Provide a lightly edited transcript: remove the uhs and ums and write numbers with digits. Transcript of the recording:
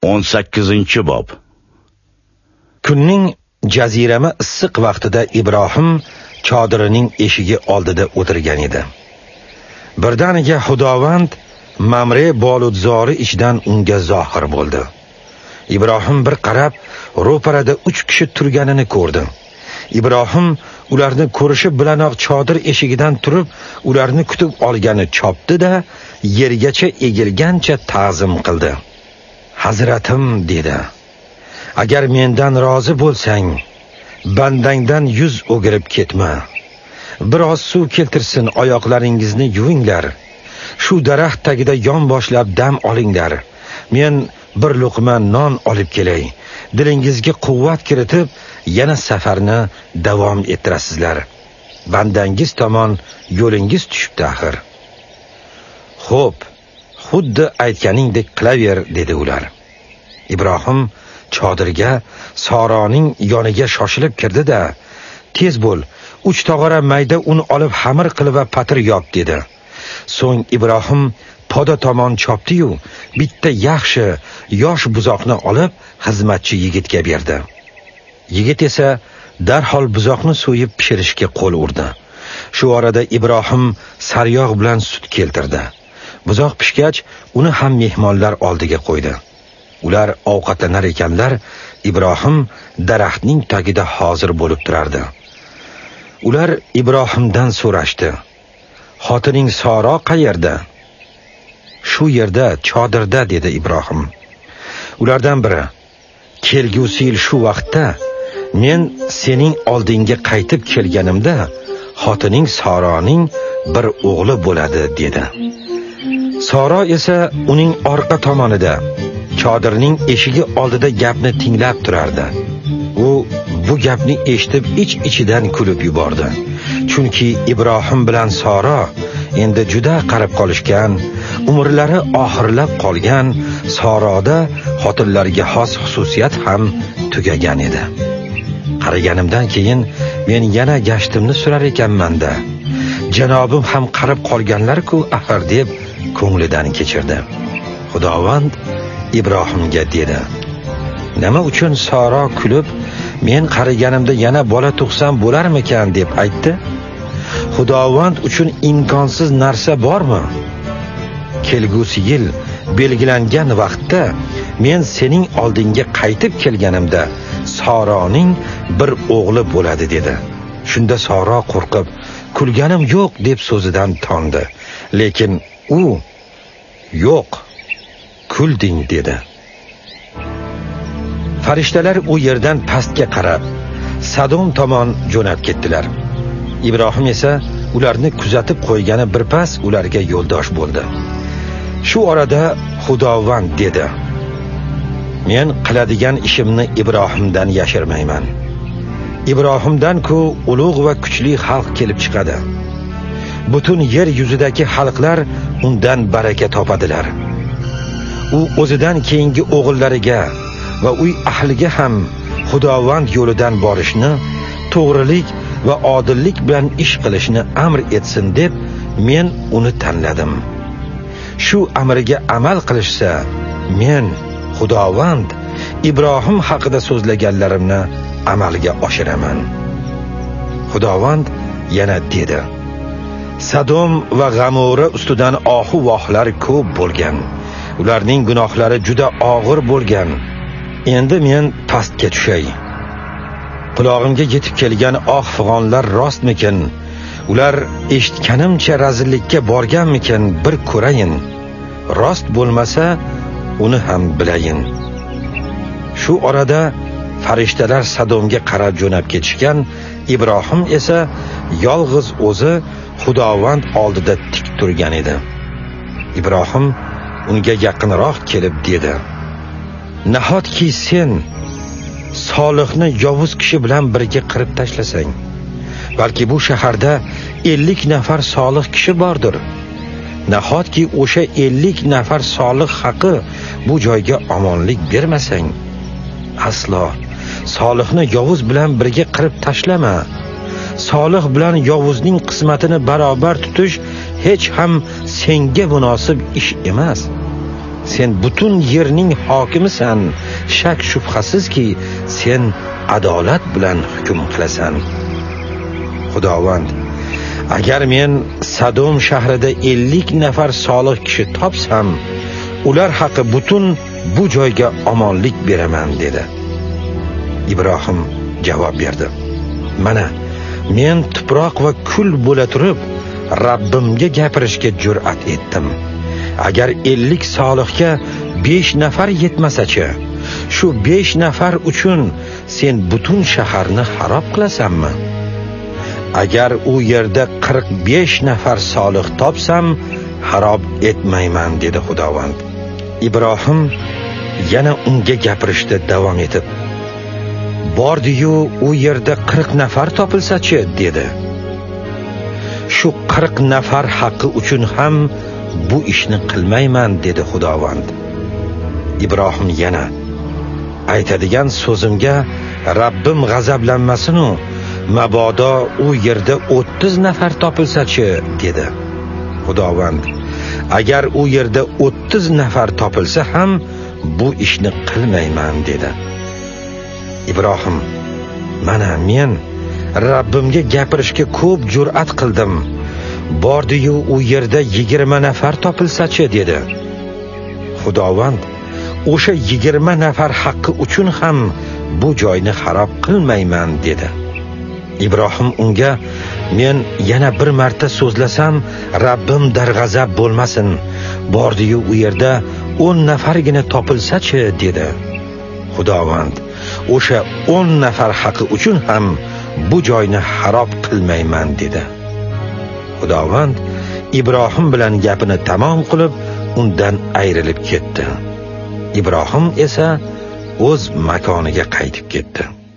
18-bob. Kunning jazirama issiq vaqtida Ibrohim chodirining eshigi oldida o'tirgan edi. Birdaniga Xudovand Mamre boludzori ichidan unga zohir bo'ldi. Ibrohim bir qarab, ro'parada 3 kishi turganini ko'rdi. Ibrohim ularni ko'rishi bilanoq chodir eshigidan turib, ularni kutib olgani chopdi-da, yergacha egilgancha ta'zim qildi. "Hazratim", dedi. "Agar mendan rozi bo'lsang, bandangdan yuz o'girib ketma. Biroz suv keltirsin, oyoqlaringizni yuvinglar. Shu daraxt tagida yonboshlab dam olinglar. Men bir luqma non olib kelay. Dilingizga quvvat kiritib, yana safarni davom ettirasizlar. Bandangiz tomon yo'lingiz tushibdi axir." "Xo'p, xuddi aytganingdek qilaver", dedi ular. Ibrohim chodirga Soroning yoniga shoshilib kirdi-da, "Tez bo'l, 3 tog'ora mayda un olib xamir qilib va patir yop", dedi. So'ng Ibrohim poda tomon chopdi-yu, bitta yaxshi yosh buzoqni olib xizmatchi yigitga berdi. Yigit esa darhol buzoqni so'yib pishirishga qo'l urdi. Shu orada Ibrohim saryog' bilan sut keltirdi. Buzoq pishgach, uni ham mehmonlar oldiga qo'ydi. Ular ovqatlanar ekanlar, Ibrohim daraxtning tagida hozir bo'lib turardi. Ular Ibrohimdan so'rashdi: "Xotining Soro qayerda?" "Shu yerda, chodirda", dedi Ibrohim. Ulardan biri: "Kelgusi yil shu vaqtda men sening oldingga qaytib kelganimda xotining Soroning bir o'g'li bo'ladi", dedi. Soro esa uning orqa tomonida, chodirning eshigi oldida gapni tinglab turardi. U bu gapni eshitib ich-ichidan kulib yubordi. Chunki Ibrohim bilan Soro endi juda qarib qolishgan, umrlari oxirlab qolgan, Soroda xotinlarga xos xususiyat ham tugagan edi. "Qariganimdan keyin men yana gashtimni surar ekanman-da. Janobim ham qarib qolganlar-ku axir", deb ko'nglidan kechirdi. Xudovand Ibrohimga dedi: "Nima uchun Soro kulib, men qariganimda yana bola tug'sam bo'larmikan deb aytdi? Xudovand uchun imkonsiz narsa bormi? Kelgusi yil belgilangan vaqtda men sening oldingga qaytib kelganimda Soroning bir o'g'li bo'ladi", dedi. Shunda Soro qo'rqib, "Kulganim yo'q", deb so'zidan tondi. Lekin u "Yo'q, kulding", dedi. Farishtalar u yerdan pastga qarab Sadom tomon jo'nab ketdilar. Ibrohim esa ularni kuzatib qo'ygani birpas ularga yo'ldosh bo'ldi. Shu orada Xudovand dedi: "Men qiladigan ishimni Ibrohimdan yashirmayman. Ibrohimdan-ku ulug' va kuchli xalq kelib chiqadi. Butun yer yuzidagi xalqlar undan baraka topadilar. U o'zidan keyingi o'g'illariga va uy ahliga ham Xudovand yo'lidan borishni, to'g'rilik va odillik bilan ish qilishni amr etsin deb men uni tanladim. Shu amriga amal qilishsa, men Xudovand Ibrohim haqida so'zlaganlarimni amalga oshiraman." Xudovand yana dedi: "Sadom va G'amora ustidan ohu-vohlar ko'p bo'lgan. Ularning gunohlari juda og'ir bo'lgan. Endi men pastga tushay. Qulog'imga yetib kelgan oq fig'onlar rostmikin? Ular eshitganimcha razillikka borganmikin, bir ko'rayin. Rost bo'lmasa, uni ham bilayin." Shu orada farishtalar Sadomga qarab jo'nab ketishgan. Ibrohim esa yolg'iz o'zi Xudovand oldida tik turgan edi. Ibrohim unga yaqinroq kelib dedi: "Nahotki sen Solihni yovuz kishi bilan birga qirib tashlasang, balki bu shaharda 50 nafar solih kishi bordir. Nahotki o'sha 50 nafar solih haqi bu joyga omonlik bermasang, aslo Solihni yovuz bilan birga qirib tashlama. Solih bilan yovuzning qismatini barobar tutish hech ham senga munosib ish emas. sen butun yerning hokimisan, shak shubhasizki sen adolat bilan hukm qilasan. Xudovand, agar men Sadom shahrida 50 nafar solih kishi topsam, ular haqi butun bu joyga omonlik beraman dedi. Ibrohim javob berdi: mana men tuproq va kul bo'la turib Rabbimga gapirishga jur'at etdim. Agar 50 solihga 5 nafar yetmasa-chi, shu 5 nafar uchun sen butun shaharni xarob qilasanmi? Agar u yerda 45 nafar solih topsam, xarob etmayman dedi Xudovand. Ibrohim yana unga gapirishda davom etib, bordi-yu u yerda 40 nafar topilsa-chi dedi. Shu 40 nafar haqqi uchun ham bu ishni qilmayman dedi Xudovand. Ibrohim yana, aytadigan so'zimga Rabbim g'azablanmasin-u, mabodo u yerda 30 nafar topilsa-chi dedi. Xudovand, agar u yerda 30 nafar topilsa ham bu ishni qilmayman dedi. Ibrohim, mana men Rabbimga gapirishga ko'p jur'at qildim. Bordi-yu u yerda 20 nafar topilsa-chi dedi. Xudovand, o'sha 20 nafar haqqi uchun ham bu joyni xarob qilmayman dedi. Ibrohim unga, men yana bir marta so'zlasam Rabbim darg'azab bo'lmasin. Bordi-yu u yerda 10 nafargina topilsa-chi dedi. Xudovand, o'sha 10 nafar haqqi uchun ham bu joyni xarob qilmayman dedi. Xudovand Ibrohim bilan gapini tamom qilib, undan ayrilib ketdi. Ibrohim esa o'z makoniga qaytib ketdi.